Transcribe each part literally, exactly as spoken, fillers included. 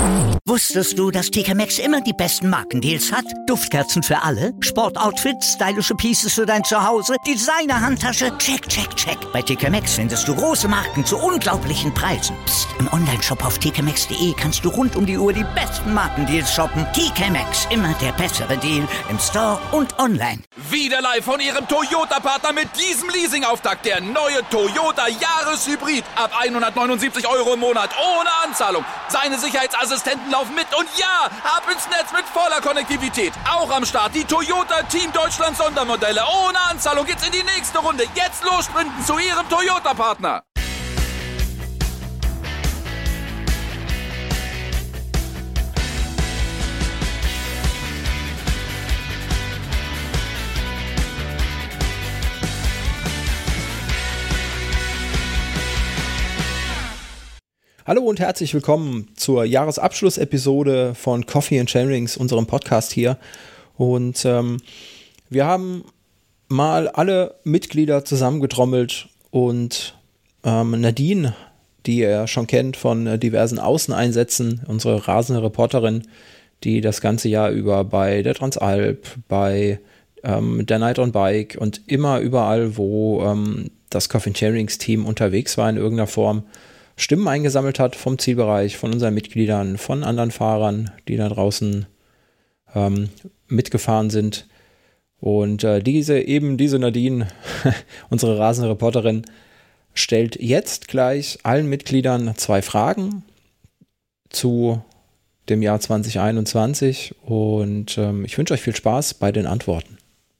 Wusstest du, dass T K Maxx immer die besten Markendeals hat? Duftkerzen für alle, Sportoutfits, stylische Pieces für dein Zuhause, Designer-Handtasche, check, check, check. Bei T K Maxx findest du große Marken zu unglaublichen Preisen. Psst. Im Onlineshop auf t k maxx punkt d e kannst du rund um die Uhr die besten Markendeals shoppen. T K Maxx, immer der bessere Deal im Store und online. Wieder live von Ihrem Toyota-Partner mit diesem Leasing-Auftakt. Der neue Toyota Jahreshybrid. Ab hundertneunundsiebzig Euro im Monat ohne Anzahlung. Seine Sicherheitsassistenten laufen mit und ja, ab ins Netz mit voller Konnektivität. Auch am Start die Toyota Team Deutschland Sondermodelle. Ohne Anzahlung geht's in die nächste Runde. Jetzt los sprinten zu Ihrem Toyota-Partner. Hallo und herzlich willkommen zur Jahresabschlussepisode von Coffee and Chainrings, unserem Podcast hier. Und ähm, wir haben mal alle Mitglieder zusammengetrommelt und ähm, Nadine, die ihr schon kennt von äh, diversen Außeneinsätzen, unsere rasende Reporterin, die das ganze Jahr über bei der Transalp, bei ähm, der Night on Bike und immer überall, wo ähm, das Coffee and Chainrings Team unterwegs war in irgendeiner Form, Stimmen eingesammelt hat vom Zielbereich, von unseren Mitgliedern, von anderen Fahrern, die da draußen ähm, mitgefahren sind. Und äh, diese, eben diese Nadine, unsere rasende Reporterin, stellt jetzt gleich allen Mitgliedern zwei Fragen zu dem Jahr zwanzig einundzwanzig. Und ähm, ich wünsche euch viel Spaß bei den Antworten.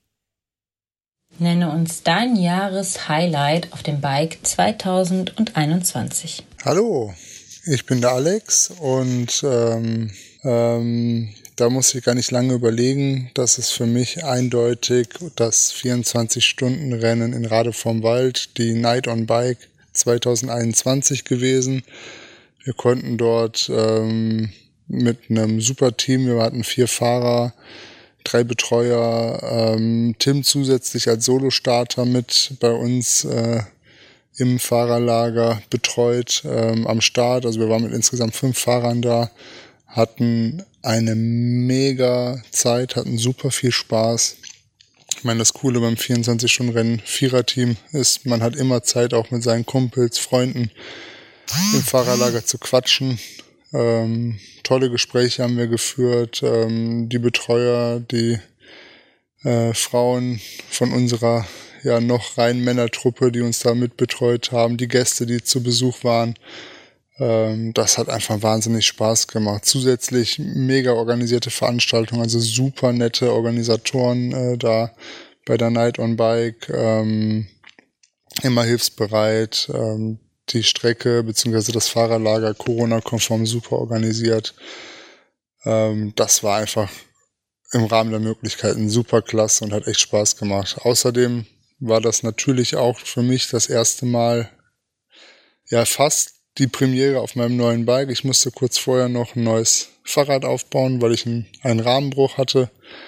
Nenne uns dein Jahreshighlight auf dem Bike zwanzig einundzwanzig. Hallo, ich bin der Alex und ähm, ähm, da muss ich gar nicht lange überlegen. Das ist für mich eindeutig das vierundzwanzig-Stunden-Rennen in Rade vom Wald, die Night on Bike zwanzig einundzwanzig gewesen. Wir konnten dort ähm, mit einem super Team, wir hatten vier Fahrer, drei Betreuer, ähm, Tim zusätzlich als Solostarter mit bei uns äh, im Fahrerlager betreut ähm, am Start. Also wir waren mit insgesamt fünf Fahrern da, hatten eine mega Zeit, hatten super viel Spaß. Ich meine, das Coole beim vierundzwanzig-Stunden-Rennen Viererteam ist, man hat immer Zeit, auch mit seinen Kumpels, Freunden im Fahrerlager zu quatschen. Ähm, tolle Gespräche haben wir geführt. Ähm, die Betreuer, die äh, Frauen von unserer ja noch reinen Männertruppe, die uns da mitbetreut haben, die Gäste, die zu Besuch waren. Ähm, das hat einfach wahnsinnig Spaß gemacht. Zusätzlich mega organisierte Veranstaltungen, also super nette Organisatoren äh, da bei der Night on Bike. Ähm, immer hilfsbereit. Ähm, die Strecke bzw. das Fahrerlager Corona-konform super organisiert. Ähm, das war einfach im Rahmen der Möglichkeiten super klasse und hat echt Spaß gemacht. Außerdem war das natürlich auch für mich das erste Mal, ja fast die Premiere auf meinem neuen Bike. Ich musste kurz vorher noch ein neues Fahrrad aufbauen, weil ich einen, einen Rahmenbruch hatte.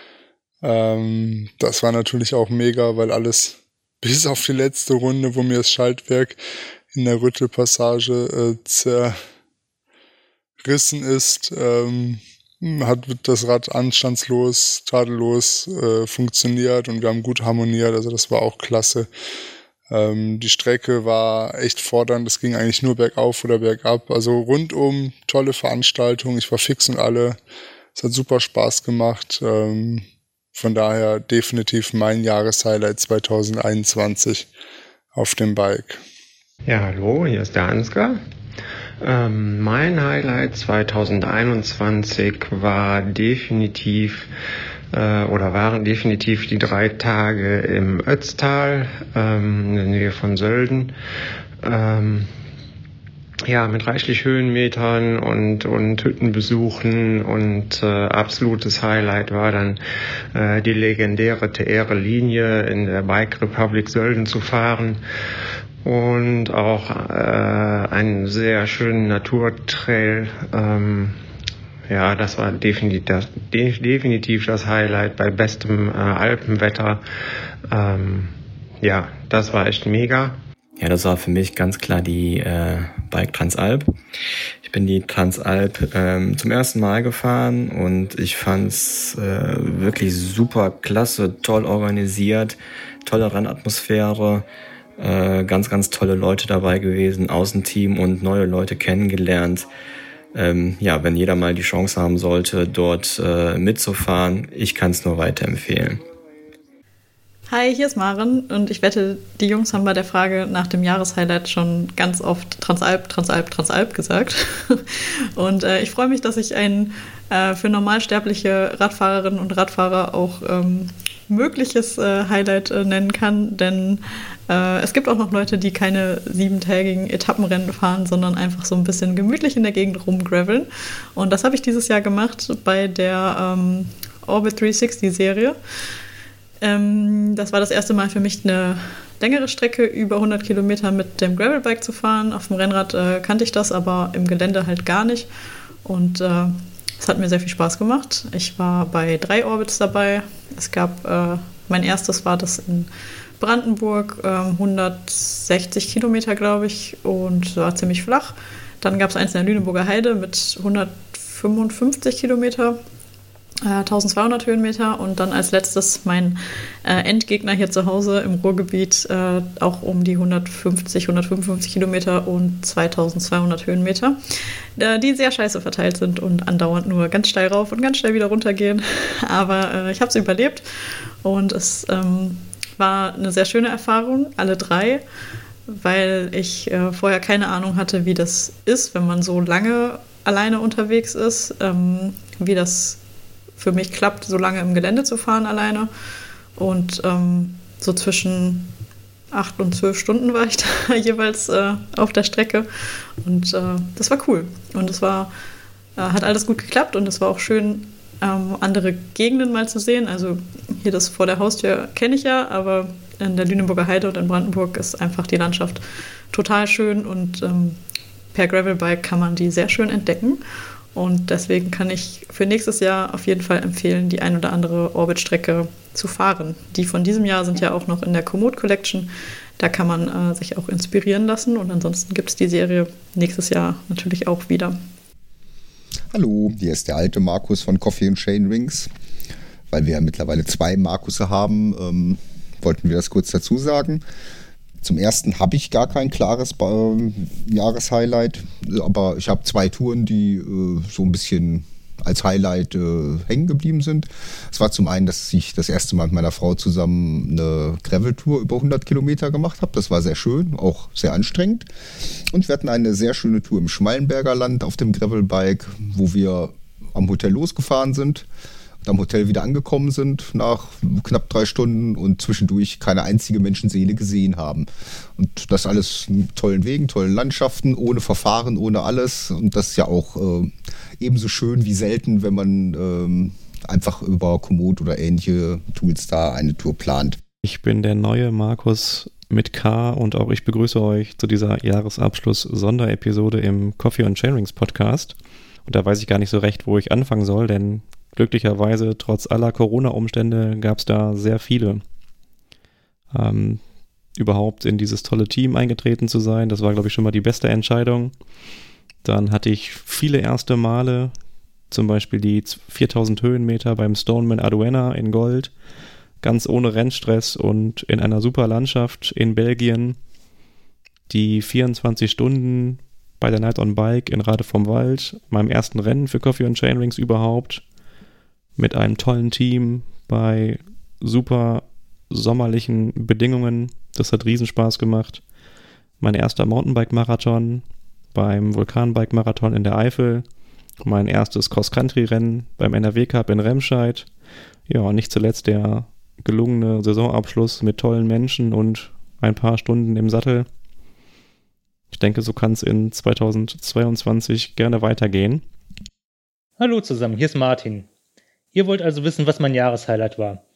Ähm, das war natürlich auch mega, weil alles bis auf die letzte Runde, wo mir das Schaltwerk in der Rüttelpassage äh, zerrissen ist, ähm, hat das Rad anstandslos, tadellos äh, funktioniert und wir haben gut harmoniert, also das war auch klasse. Ähm, die Strecke war echt fordernd, es ging eigentlich nur bergauf oder bergab, also rundum tolle Veranstaltung, ich war fix und alle, es hat super Spaß gemacht, ähm, von daher definitiv mein Jahreshighlight zwanzig einundzwanzig auf dem Bike. Ja, hallo, hier ist der Ansgar. Ähm, mein Highlight zwanzig einundzwanzig war definitiv äh, oder waren definitiv die drei Tage im Ötztal, ähm, in der Nähe von Sölden. Ähm, ja, mit reichlich Höhenmetern und, und Hüttenbesuchen und äh, absolutes Highlight war dann äh, die legendäre T R-Linie in der Bike Republic Sölden zu fahren. Und auch äh, einen sehr schönen Naturtrail. Ähm, ja, das war definitiv das, de- definitiv das Highlight bei bestem äh, Alpenwetter. Ähm, ja, das war echt mega. Ja, das war für mich ganz klar die äh, Bike Transalp. Ich bin die Transalp ähm, zum ersten Mal gefahren und ich fand's äh, wirklich super klasse, toll organisiert, tolle Rennatmosphäre, äh, ganz, ganz tolle Leute dabei gewesen, Außenteam und neue Leute kennengelernt. Ähm, ja, wenn jeder mal die Chance haben sollte, dort äh, mitzufahren, ich kann es nur weiterempfehlen. Hi, hier ist Maren und ich wette, die Jungs haben bei der Frage nach dem Jahreshighlight schon ganz oft Transalp, Transalp, Transalp gesagt. Und äh, ich freue mich, dass ich ein äh, für normalsterbliche Radfahrerinnen und Radfahrer auch ähm, mögliches äh, Highlight äh, nennen kann, denn äh, es gibt auch noch Leute, die keine siebentägigen Etappenrennen fahren, sondern einfach so ein bisschen gemütlich in der Gegend rumgraveln. Und das habe ich dieses Jahr gemacht bei der ähm, Orbit dreihundertsechzig-Serie. Ähm, das war das erste Mal für mich eine längere Strecke, über hundert Kilometer mit dem Gravelbike zu fahren. Auf dem Rennrad äh, kannte ich das, aber im Gelände halt gar nicht. Und äh, es hat mir sehr viel Spaß gemacht. Ich war bei drei Orbits dabei. Es gab, äh, mein erstes war das in Brandenburg, äh, hundertsechzig Kilometer, glaube ich, und war ziemlich flach. Dann gab es eins in der Lüneburger Heide mit hundertfünfundfünfzig Kilometer. eintausendzweihundert Höhenmeter und dann als letztes mein äh, Endgegner hier zu Hause im Ruhrgebiet, äh, auch um die hundertfünfzig, hundertfünfundfünfzig Kilometer und zweitausendzweihundert Höhenmeter, äh, die sehr scheiße verteilt sind und andauernd nur ganz steil rauf und ganz schnell wieder runter gehen. Aber äh, ich habe es überlebt und es ähm, war eine sehr schöne Erfahrung, alle drei, weil ich äh, vorher keine Ahnung hatte, wie das ist, wenn man so lange alleine unterwegs ist, ähm, wie das für mich klappt, so lange im Gelände zu fahren alleine. Und ähm, so zwischen acht und zwölf Stunden war ich da jeweils äh, auf der Strecke. Und äh, das war cool. Und es war, äh, hat alles gut geklappt und es war auch schön, ähm, andere Gegenden mal zu sehen. Also hier das vor der Haustür kenne ich ja, aber in der Lüneburger Heide und in Brandenburg ist einfach die Landschaft total schön und ähm, per Gravelbike kann man die sehr schön entdecken. Und deswegen kann ich für nächstes Jahr auf jeden Fall empfehlen, die ein oder andere Orbit-Strecke zu fahren. Die von diesem Jahr sind ja auch noch in der Komoot Collection. Da kann man äh, sich auch inspirieren lassen. Und ansonsten gibt es die Serie nächstes Jahr natürlich auch wieder. Hallo, hier ist der alte Markus von Coffee and Chainrings. Weil wir ja mittlerweile zwei Markusse haben, ähm, wollten wir das kurz dazu sagen. Zum ersten habe ich gar kein klares äh, Jahreshighlight, aber ich habe zwei Touren, die äh, so ein bisschen als Highlight äh, hängen geblieben sind. Es war zum einen, dass ich das erste Mal mit meiner Frau zusammen eine Gravel-Tour über hundert Kilometer gemacht habe. Das war sehr schön, auch sehr anstrengend. Und wir hatten eine sehr schöne Tour im Schmallenberger Land auf dem Gravelbike, wo wir am Hotel losgefahren sind, am Hotel wieder angekommen sind nach knapp drei Stunden und zwischendurch keine einzige Menschenseele gesehen haben. Und das alles mit tollen Wegen, tollen Landschaften, ohne Verfahren, ohne alles. Und das ist ja auch äh, ebenso schön wie selten, wenn man ähm, einfach über Komoot oder ähnliche Tools da eine Tour plant. Ich bin der neue Markus mit K und auch ich begrüße euch zu dieser Jahresabschluss-Sonderepisode im Coffee and Chainrings Podcast. Und da weiß ich gar nicht so recht, wo ich anfangen soll, denn glücklicherweise, trotz aller Corona-Umstände, gab es da sehr viele. Ähm, überhaupt in dieses tolle Team eingetreten zu sein, das war, glaube ich, schon mal die beste Entscheidung. Dann hatte ich viele erste Male, zum Beispiel die viertausend Höhenmeter beim Stoneman Arduena in Gold, ganz ohne Rennstress und in einer super Landschaft in Belgien. Die vierundzwanzig Stunden bei der Night on Bike in Rade vom Wald, meinem ersten Rennen für Coffee and Chainrings überhaupt, mit einem tollen Team bei super sommerlichen Bedingungen. Das hat Riesenspaß gemacht. Mein erster Mountainbike-Marathon beim Vulkanbike-Marathon in der Eifel. Mein erstes Cross-Country-Rennen beim N R W Cup in Remscheid. Ja, und nicht zuletzt der gelungene Saisonabschluss mit tollen Menschen und ein paar Stunden im Sattel. Ich denke, so kann es in zweitausendzweiundzwanzig gerne weitergehen. Hallo zusammen, hier ist Martin. Ihr wollt also wissen, was mein Jahreshighlight war.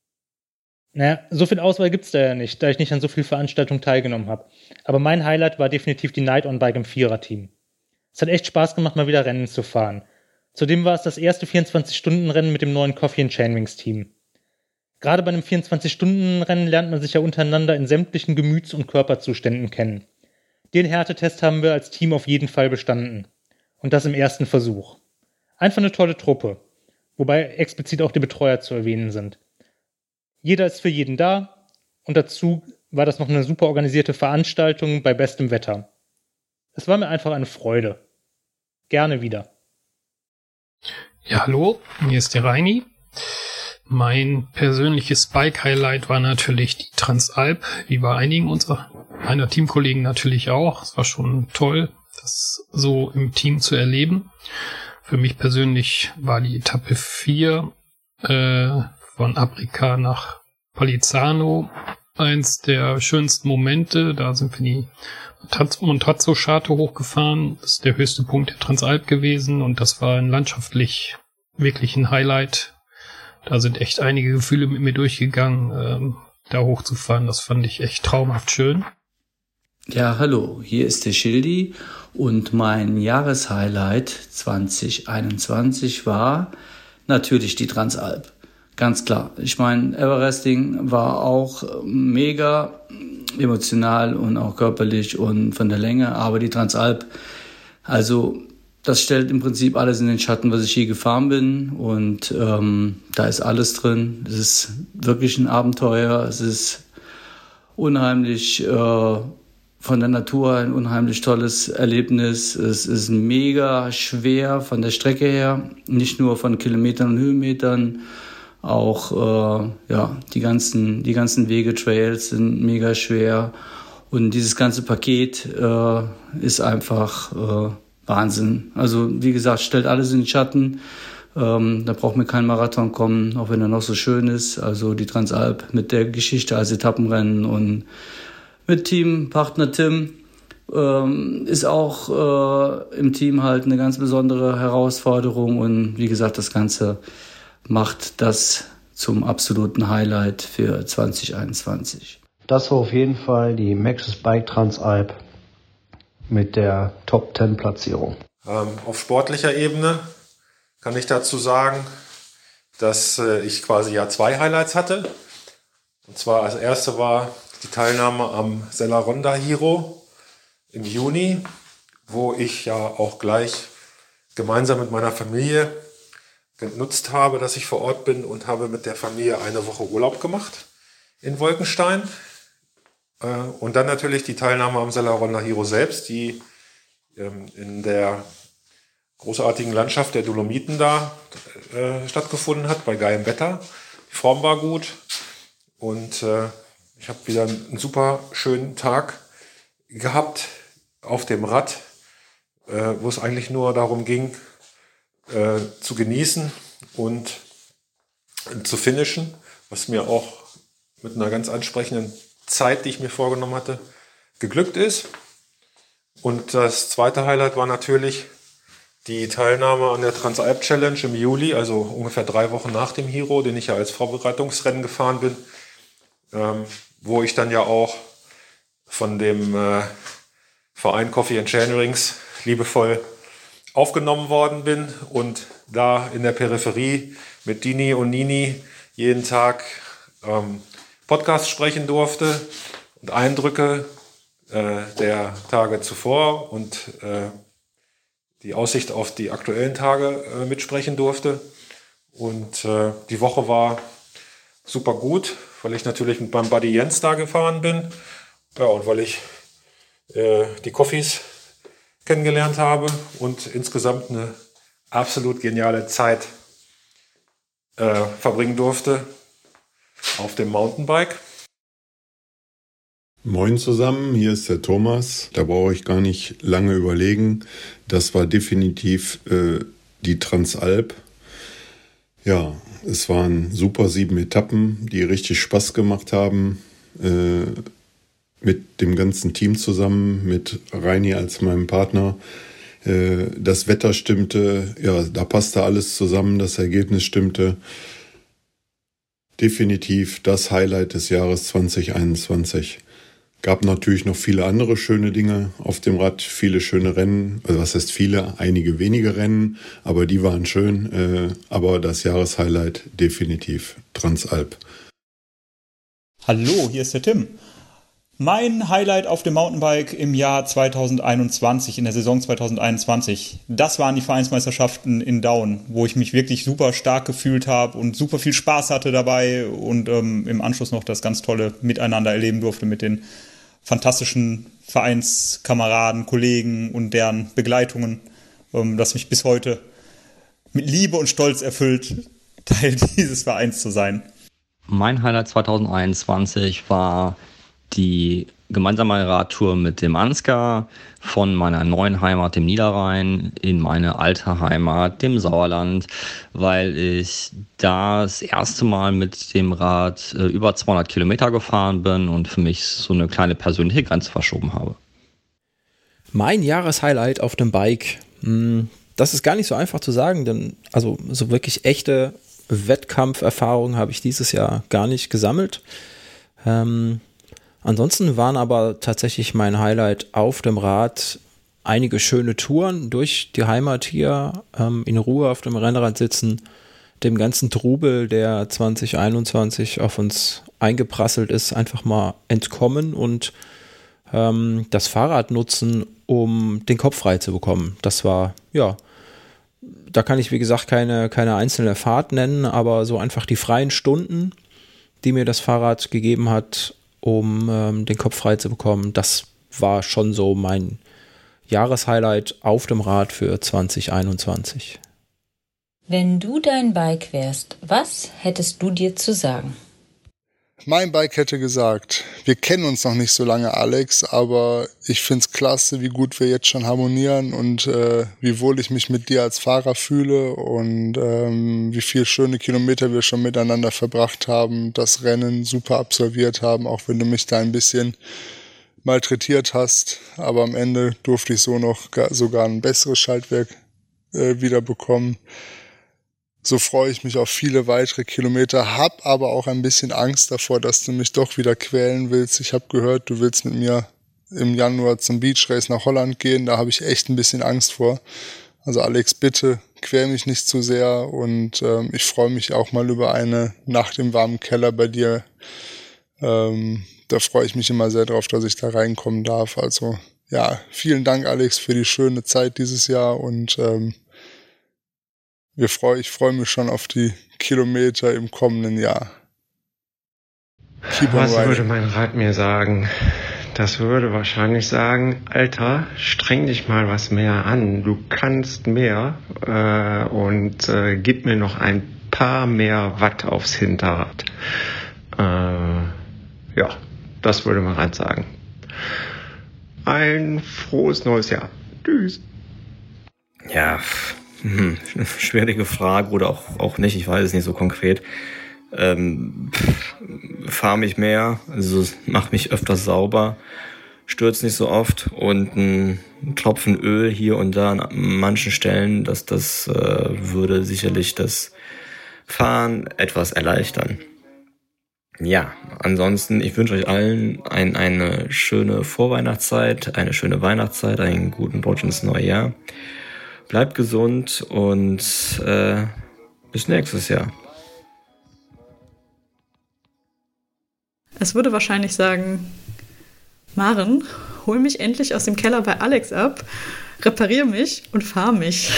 Naja, so viel Auswahl gibt's da ja nicht, da ich nicht an so vielen Veranstaltungen teilgenommen habe. Aber mein Highlight war definitiv die Night on Bike im Viererteam. Es hat echt Spaß gemacht, mal wieder Rennen zu fahren. Zudem war es das erste vierundzwanzig-Stunden-Rennen mit dem neuen Coffee and Chainrings-Team. Gerade bei einem vierundzwanzig-Stunden-Rennen lernt man sich ja untereinander in sämtlichen Gemüts- und Körperzuständen kennen. Den Härtetest haben wir als Team auf jeden Fall bestanden. Und das im ersten Versuch. Einfach eine tolle Truppe, wobei explizit auch die Betreuer zu erwähnen sind. Jeder ist für jeden da und dazu war das noch eine super organisierte Veranstaltung bei bestem Wetter. Es war mir einfach eine Freude. Gerne wieder. Ja, hallo, hier ist der Reini. Mein persönliches Bike-Highlight war natürlich die Transalp, wie bei einigen unserer meiner Teamkollegen natürlich auch. Es war schon toll, das so im Team zu erleben. Für mich persönlich war die Etappe vier äh, von Aprica nach Palizzano eins der schönsten Momente. Da sind wir die Montazzo-Scharte hochgefahren. Das ist der höchste Punkt der Transalp gewesen und das war ein landschaftlich wirklich ein Highlight. Da sind echt einige Gefühle mit mir durchgegangen, ähm, da hochzufahren. Das fand ich echt traumhaft schön. Ja, hallo, hier ist der Schildi und mein Jahreshighlight zwanzig einundzwanzig war natürlich die Transalp. Ganz klar. Ich meine, Everesting war auch mega emotional und auch körperlich und von der Länge, aber die Transalp, also das stellt im Prinzip alles in den Schatten, was ich je gefahren bin und ähm, da ist alles drin. Es ist wirklich ein Abenteuer, es ist unheimlich äh, von der Natur ein unheimlich tolles Erlebnis. Es ist mega schwer von der Strecke her, nicht nur von Kilometern und Höhenmetern, auch äh, ja die ganzen die ganzen Wege, Trails sind mega schwer und dieses ganze Paket äh, ist einfach äh, Wahnsinn. Also wie gesagt, stellt alles in den Schatten. Ähm, da braucht mir kein Marathon kommen, auch wenn er noch so schön ist. Also die Transalp mit der Geschichte als Etappenrennen und mit Teampartner Tim ähm, ist auch äh, im Team halt eine ganz besondere Herausforderung und wie gesagt, das Ganze macht das zum absoluten Highlight für zwanzig einundzwanzig. Das war auf jeden Fall die Maxxis Bike Transalp mit der Top zehn Platzierung. Ähm, auf sportlicher Ebene kann ich dazu sagen, dass äh, ich quasi ja zwei Highlights hatte. Und zwar als erste war die Teilnahme am Sella-Ronda Giro im Juni, wo ich ja auch gleich gemeinsam mit meiner Familie genutzt habe, dass ich vor Ort bin und habe mit der Familie eine Woche Urlaub gemacht in Wolkenstein. Äh, und dann natürlich die Teilnahme am Sella-Ronda Giro selbst, die ähm, in der großartigen Landschaft der Dolomiten da äh, stattgefunden hat, bei geilem Wetter. Die Form war gut und äh, ich habe wieder einen super schönen Tag gehabt auf dem Rad, äh, wo es eigentlich nur darum ging, äh, zu genießen und äh, zu finishen, was mir auch mit einer ganz ansprechenden Zeit, die ich mir vorgenommen hatte, geglückt ist. Und das zweite Highlight war natürlich die Teilnahme an der Transalp Challenge im Juli, also ungefähr drei Wochen nach dem Giro, den ich ja als Vorbereitungsrennen gefahren bin, ähm, wo ich dann ja auch von dem äh, Verein Coffee and Chainrings liebevoll aufgenommen worden bin und da in der Peripherie mit Dini und Nini jeden Tag ähm, Podcast sprechen durfte und Eindrücke äh, der Tage zuvor und äh, die Aussicht auf die aktuellen Tage äh, mitsprechen durfte. Und äh, die Woche war super gut, weil ich natürlich mit meinem Buddy Jens da gefahren bin. Ja, und weil ich äh, die Coffees kennengelernt habe und insgesamt eine absolut geniale Zeit äh, verbringen durfte auf dem Mountainbike. Moin zusammen, hier ist der Thomas. Da brauche ich gar nicht lange überlegen. Das war definitiv äh, die Transalp. Ja, es waren super sieben Etappen, die richtig Spaß gemacht haben. Äh, mit dem ganzen Team zusammen, mit Reini als meinem Partner. Äh, das Wetter stimmte, ja, da passte alles zusammen, das Ergebnis stimmte. Definitiv das Highlight des Jahres zwanzig einundzwanzig. Gab natürlich noch viele andere schöne Dinge auf dem Rad, viele schöne Rennen, also was heißt viele, einige wenige Rennen, aber die waren schön, äh, aber das Jahreshighlight definitiv Transalp. Hallo, hier ist der Tim. Mein Highlight auf dem Mountainbike im Jahr zweitausendeinundzwanzig, in der Saison zweitausendeinundzwanzig, das waren die Vereinsmeisterschaften in Daun, wo ich mich wirklich super stark gefühlt habe und super viel Spaß hatte dabei und ähm, im Anschluss noch das ganz tolle Miteinander erleben durfte mit den fantastischen Vereinskameraden, Kollegen und deren Begleitungen, ähm, das mich bis heute mit Liebe und Stolz erfüllt, Teil dieses Vereins zu sein. Mein Highlight zweitausendeinundzwanzig war die gemeinsame Radtour mit dem Ansgar von meiner neuen Heimat, dem Niederrhein, in meine alte Heimat, dem Sauerland, weil ich da das erste Mal mit dem Rad äh, über zweihundert Kilometer gefahren bin und für mich so eine kleine persönliche Grenze verschoben habe. Mein Jahreshighlight auf dem Bike, das ist gar nicht so einfach zu sagen, denn also so wirklich echte Wettkampferfahrung habe ich dieses Jahr gar nicht gesammelt. Ähm, ansonsten waren aber tatsächlich mein Highlight auf dem Rad einige schöne Touren durch die Heimat hier, ähm, in Ruhe auf dem Rennrad sitzen, dem ganzen Trubel, der zwanzig einundzwanzig auf uns eingeprasselt ist, einfach mal entkommen und ähm, das Fahrrad nutzen, um den Kopf frei zu bekommen. Das war, ja, da kann ich wie gesagt keine, keine einzelne Fahrt nennen, aber so einfach die freien Stunden, die mir das Fahrrad gegeben hat, um ähm, den Kopf frei zu bekommen, das war schon so mein Jahreshighlight auf dem Rad für zwanzig einundzwanzig. Wenn du dein Bike wärst, was hättest du dir zu sagen? Mein Bike hätte gesagt, wir kennen uns noch nicht so lange, Alex, aber ich find's klasse, wie gut wir jetzt schon harmonieren und äh, wie wohl ich mich mit dir als Fahrer fühle und ähm, wie viele schöne Kilometer wir schon miteinander verbracht haben, das Rennen super absolviert haben, auch wenn du mich da ein bisschen malträtiert hast, aber am Ende durfte ich so noch gar, sogar ein besseres Schaltwerk äh, wiederbekommen. So freue ich mich auf viele weitere Kilometer, hab aber auch ein bisschen Angst davor, dass du mich doch wieder quälen willst. Ich habe gehört, du willst mit mir im Januar zum Beach Race nach Holland gehen, da habe ich echt ein bisschen Angst vor. Also Alex, bitte quäl mich nicht zu sehr und ähm, ich freue mich auch mal über eine Nacht im warmen Keller bei dir. Ähm, da freue ich mich immer sehr drauf, dass ich da reinkommen darf. Also ja, vielen Dank, Alex, für die schöne Zeit dieses Jahr und ähm, Wir freu, ich freue mich schon auf die Kilometer im kommenden Jahr. Keep Was würde mein Rad mir sagen? Das würde wahrscheinlich sagen, Alter, streng dich mal was mehr an. Du kannst mehr äh, und äh, gib mir noch ein paar mehr Watt aufs Hinterrad. Äh, ja, das würde mein Rad sagen. Ein frohes neues Jahr. Tschüss. Ja, Hm, schwierige Frage oder auch, auch nicht, ich weiß es nicht so konkret. Ähm, Fahre mich mehr, also mach mich öfters sauber, stürzt nicht so oft und ein Tropfen Öl hier und da an manchen Stellen, das, das äh, würde sicherlich das Fahren etwas erleichtern. Ja, ansonsten, ich wünsche euch allen ein, eine schöne Vorweihnachtszeit, eine schöne Weihnachtszeit, einen guten Rutsch ins neue Jahr. Bleibt gesund und äh, bis nächstes Jahr. Es würde wahrscheinlich sagen, Maren, hol mich endlich aus dem Keller bei Alex ab, reparier mich und fahr mich.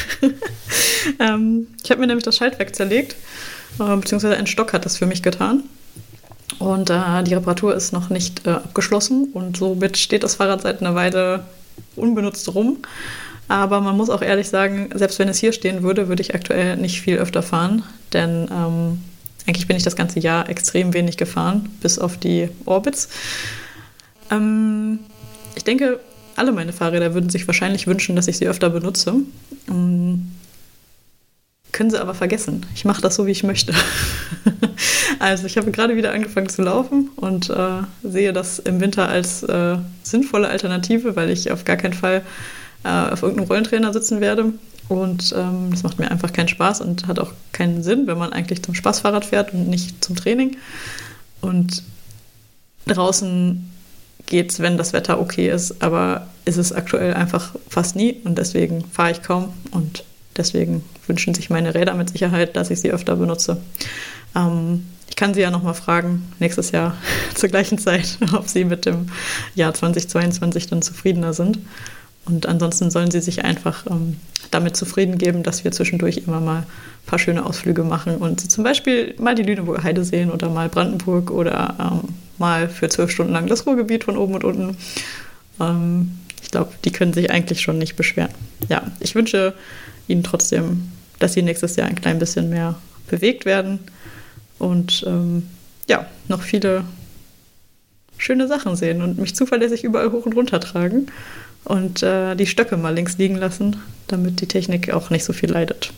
ähm, ich habe mir nämlich das Schaltwerk zerlegt, äh, beziehungsweise ein Stock hat das für mich getan. Und äh, die Reparatur ist noch nicht äh, abgeschlossen und somit steht das Fahrrad seit einer Weile unbenutzt rum. Aber man muss auch ehrlich sagen, selbst wenn es hier stehen würde, würde ich aktuell nicht viel öfter fahren, denn ähm, eigentlich bin ich das ganze Jahr extrem wenig gefahren, bis auf die Orbits. Ähm, ich denke, alle meine Fahrräder würden sich wahrscheinlich wünschen, dass ich sie öfter benutze. Ähm, können sie aber vergessen. Ich mache das so, wie ich möchte. Also ich habe gerade wieder angefangen zu laufen und äh, sehe das im Winter als äh, sinnvolle Alternative, weil ich auf gar keinen Fall auf irgendeinem Rollentrainer sitzen werde und ähm, das macht mir einfach keinen Spaß und hat auch keinen Sinn, wenn man eigentlich zum Spaßfahrrad fährt und nicht zum Training. Und draußen geht's, wenn das Wetter okay ist, aber ist es aktuell einfach fast nie und deswegen fahre ich kaum und deswegen wünschen sich meine Räder mit Sicherheit, dass ich sie öfter benutze. Ähm, ich kann sie ja nochmal fragen, nächstes Jahr zur gleichen Zeit, ob sie mit dem Jahr zweitausendzweiundzwanzig dann zufriedener sind. Und ansonsten sollen sie sich einfach ähm, damit zufrieden geben, dass wir zwischendurch immer mal ein paar schöne Ausflüge machen und sie zum Beispiel mal die Lüneburger Heide sehen oder mal Brandenburg oder ähm, mal für zwölf Stunden lang das Ruhrgebiet von oben und unten. Ähm, ich glaube, die können sich eigentlich schon nicht beschweren. Ja, ich wünsche ihnen trotzdem, dass sie nächstes Jahr ein klein bisschen mehr bewegt werden und ähm, ja, noch viele schöne Sachen sehen und mich zuverlässig überall hoch und runter tragen. Und äh, die Stöcke mal links liegen lassen, damit die Technik auch nicht so viel leidet.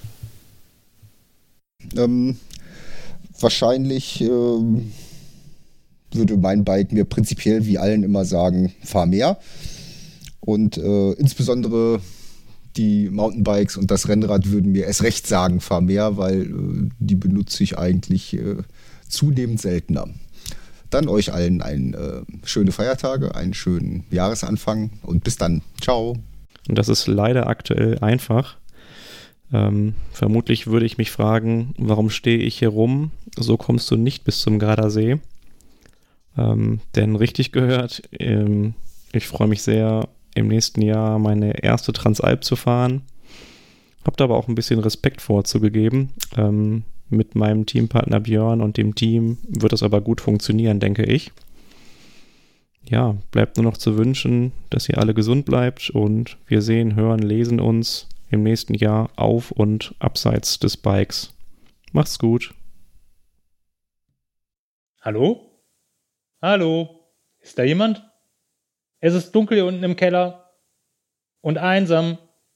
Ähm, wahrscheinlich ähm, würde mein Bike mir prinzipiell wie allen immer sagen, fahr mehr. Und äh, insbesondere die Mountainbikes und das Rennrad würden mir erst recht sagen, fahr mehr, weil äh, die benutze ich eigentlich äh, zunehmend seltener. Dann euch allen ein, äh, schöne Feiertage, einen schönen Jahresanfang und bis dann. Ciao. Und das ist leider aktuell einfach. Ähm, vermutlich würde ich mich fragen, warum stehe ich hier rum? So kommst du nicht bis zum Gardasee. Ähm, denn richtig gehört, ähm, ich freue mich sehr, im nächsten Jahr meine erste Transalp zu fahren. Hab da aber auch ein bisschen Respekt vorzugegeben. Ähm, Mit meinem Teampartner Björn und dem Team wird das aber gut funktionieren, denke ich. Ja, bleibt nur noch zu wünschen, dass ihr alle gesund bleibt und wir sehen, hören, lesen uns im nächsten Jahr auf und abseits des Bikes. Macht's gut. Hallo? Hallo? Ist da jemand? Es ist dunkel hier unten im Keller und einsam.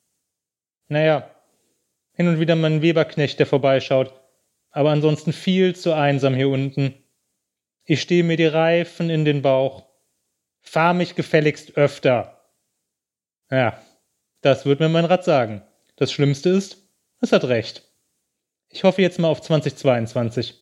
Naja, hin und wieder mal ein Weberknecht, der vorbeischaut. Aber ansonsten viel zu einsam hier unten. Ich stehe mir die Reifen in den Bauch. Fahr mich gefälligst öfter. Ja, das wird mir mein Rad sagen. Das Schlimmste ist, es hat recht. Ich hoffe jetzt mal auf zweitausendzweiundzwanzig.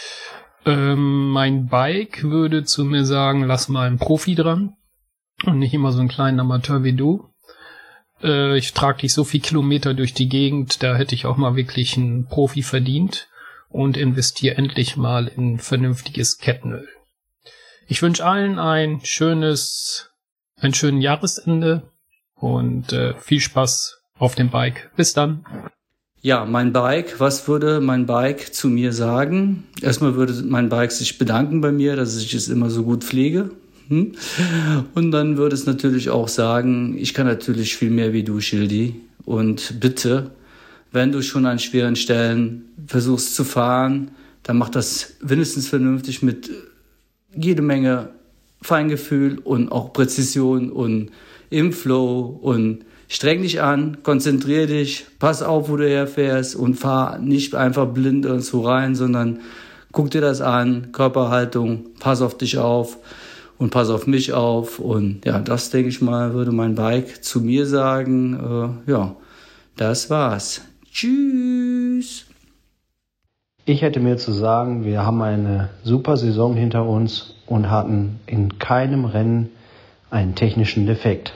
Ähm, mein Bike würde zu mir sagen, lass mal einen Profi dran und nicht immer so einen kleinen Amateur wie du. Äh, ich trage dich so viel Kilometer durch die Gegend, da hätte ich auch mal wirklich einen Profi verdient. Und investiere endlich mal in vernünftiges Kettenöl. Ich wünsche allen ein schönes, ein schönes Jahresende und äh, viel Spaß auf dem Bike. Bis dann. Ja, mein Bike, was würde mein Bike zu mir sagen? Erstmal würde mein Bike sich bedanken bei mir, dass ich es immer so gut pflege. Hm? Und dann würde es natürlich auch sagen, ich kann natürlich viel mehr wie du, Schildi. Und bitte, wenn du schon an schweren Stellen versuchst zu fahren, dann mach das wenigstens vernünftig mit jede Menge Feingefühl und auch Präzision und im Flow und streng dich an, konzentrier dich, pass auf, wo du herfährst und fahr nicht einfach blind irgendwo rein, sondern guck dir das an, Körperhaltung, pass auf dich auf und pass auf mich auf und ja, das denke ich mal, würde mein Bike zu mir sagen, äh, ja, das war's. Tschüss. Ich hätte mir zu sagen, wir haben eine super Saison hinter uns und hatten in keinem Rennen einen technischen Defekt.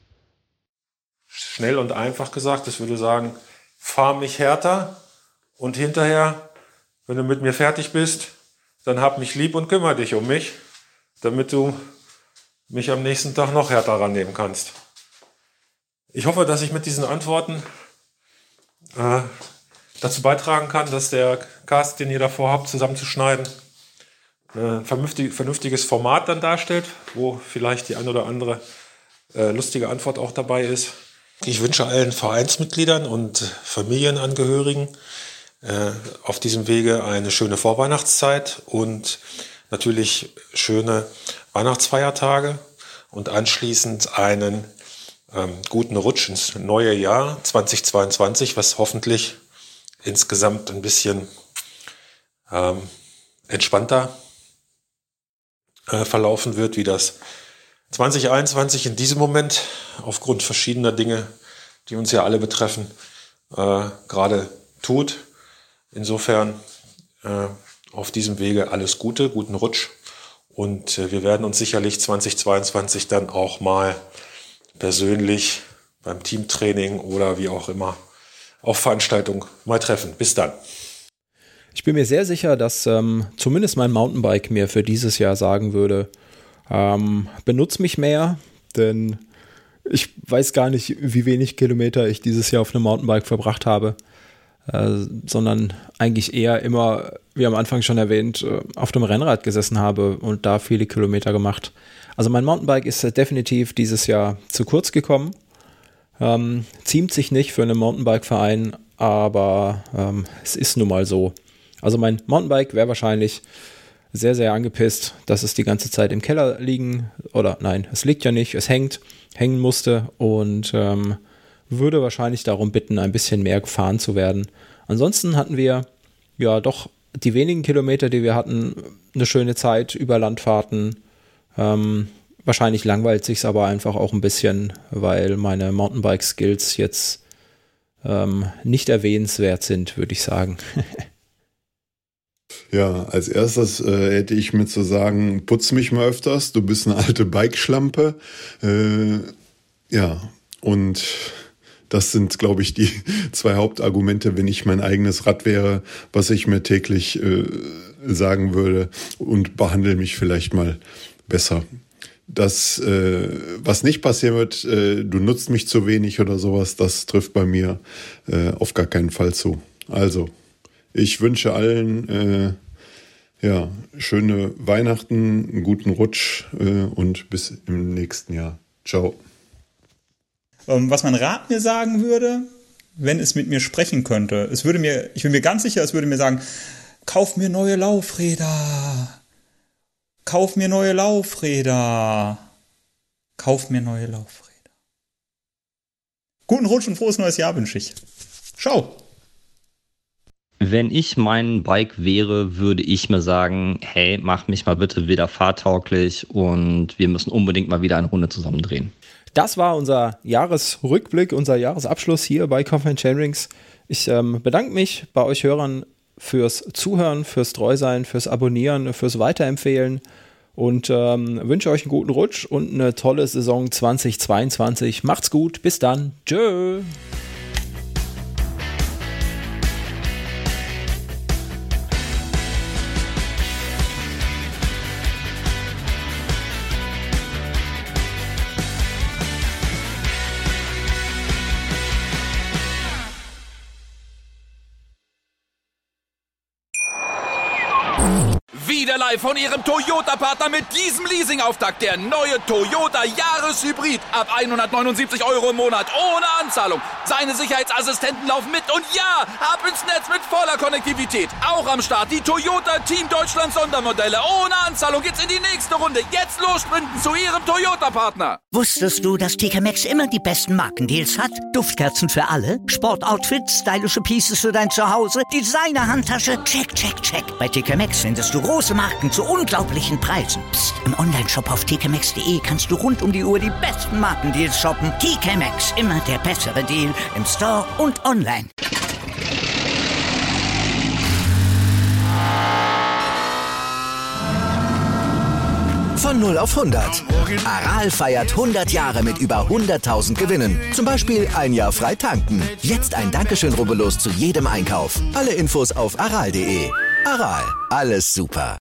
Schnell und einfach gesagt, ich würde sagen, fahr mich härter und hinterher, wenn du mit mir fertig bist, dann hab mich lieb und kümmere dich um mich, damit du mich am nächsten Tag noch härter rannehmen kannst. Ich hoffe, dass ich mit diesen Antworten äh, dazu beitragen kann, dass der Cast, den ihr davor habt, zusammenzuschneiden, ein vernünftig, vernünftiges Format dann darstellt, wo vielleicht die ein oder andere äh, lustige Antwort auch dabei ist. Ich wünsche allen Vereinsmitgliedern und Familienangehörigen äh, auf diesem Wege eine schöne Vorweihnachtszeit und natürlich schöne Weihnachtsfeiertage und anschließend einen ähm, guten Rutsch ins neue Jahr zweitausendzweiundzwanzig, was hoffentlich insgesamt ein bisschen ähm, entspannter äh, verlaufen wird, wie das zwanzig einundzwanzig in diesem Moment aufgrund verschiedener Dinge, die uns ja alle betreffen, äh, gerade tut. Insofern äh, auf diesem Wege alles Gute, guten Rutsch und äh, wir werden uns sicherlich zweitausendzweiundzwanzig dann auch mal persönlich beim Teamtraining oder wie auch immer auf Veranstaltung mal treffen. Bis dann. Ich bin mir sehr sicher, dass ähm, zumindest mein Mountainbike mir für dieses Jahr sagen würde, ähm, benutze mich mehr, denn ich weiß gar nicht, wie wenig Kilometer ich dieses Jahr auf einem Mountainbike verbracht habe, äh, sondern eigentlich eher immer, wie am Anfang schon erwähnt, äh, auf dem Rennrad gesessen habe und da viele Kilometer gemacht. Also mein Mountainbike ist äh, definitiv dieses Jahr zu kurz gekommen, ähm, ziemt sich nicht für einen Mountainbike-Verein, aber ähm, es ist nun mal so. Also mein Mountainbike wäre wahrscheinlich sehr, sehr angepisst, dass es die ganze Zeit im Keller liegen, oder nein, es liegt ja nicht, es hängt, hängen musste und ähm, würde wahrscheinlich darum bitten, ein bisschen mehr gefahren zu werden. Ansonsten hatten wir ja doch die wenigen Kilometer, die wir hatten, eine schöne Zeit über Landfahrten. Ähm, wahrscheinlich langweilt sich's aber einfach auch ein bisschen, weil meine Mountainbike-Skills jetzt ähm, nicht erwähnenswert sind, würde ich sagen. Ja, als erstes äh, hätte ich mir zu sagen, putz mich mal öfters, du bist eine alte Bikeschlampe. Äh, ja, und das sind, glaube ich, die zwei Hauptargumente, wenn ich mein eigenes Rad wäre, was ich mir täglich äh, sagen würde, und behandle mich vielleicht mal besser. Das, äh, was nicht passieren wird, äh, du nutzt mich zu wenig oder sowas, das trifft bei mir äh, auf gar keinen Fall zu. Also, ich wünsche allen äh, ja, schöne Weihnachten, einen guten Rutsch äh, und bis im nächsten Jahr. Ciao. Ähm, was mein Rad mir sagen würde, wenn es mit mir sprechen könnte, es würde mir, ich bin mir ganz sicher, es würde mir sagen, kauf mir neue Laufräder. Kauf mir neue Laufräder. Kauf mir neue Laufräder. Guten Rutsch und frohes neues Jahr wünsche ich. Ciao. Wenn ich mein Bike wäre, würde ich mir sagen, hey, mach mich mal bitte wieder fahrtauglich und wir müssen unbedingt mal wieder eine Runde zusammen drehen. Das war unser Jahresrückblick, unser Jahresabschluss hier bei Coffee and Chainrings. Ich ähm, bedanke mich bei euch Hörern fürs Zuhören, fürs Treusein, fürs Abonnieren, fürs Weiterempfehlen und ähm, wünsche euch einen guten Rutsch und eine tolle Saison zweitausendzweiundzwanzig. Macht's gut, bis dann. Tschö. Wieder live von Ihrem Toyota-Partner mit diesem Leasing-Auftakt. Der neue Toyota Jahreshybrid. Ab hundertneunundsiebzig Euro im Monat. Ohne Anzahlung. Seine Sicherheitsassistenten laufen mit. Und ja, ab ins Netz mit voller Konnektivität. Auch am Start die Toyota Team Deutschland Sondermodelle. Ohne Anzahlung geht's in die nächste Runde. Jetzt los sprinten zu Ihrem Toyota-Partner. Wusstest du, dass T K Maxx immer die besten Markendeals hat? Duftkerzen für alle, Sportoutfits, stylische Pieces für dein Zuhause, Designer-Handtasche, check, check, check. Bei T K Maxx findest du große Marken zu unglaublichen Preisen. Psst. Im Onlineshop auf t k maxx punkt de kannst du rund um die Uhr die besten Markendeals shoppen. T K Maxx, immer der bessere Deal im Store und online. Von null auf hundert. Aral feiert hundert Jahre mit über hunderttausend Gewinnen. Zum Beispiel ein Jahr frei tanken. Jetzt ein Dankeschön, rubbellos zu jedem Einkauf. Alle Infos auf aral punkt de. Aral, alles super.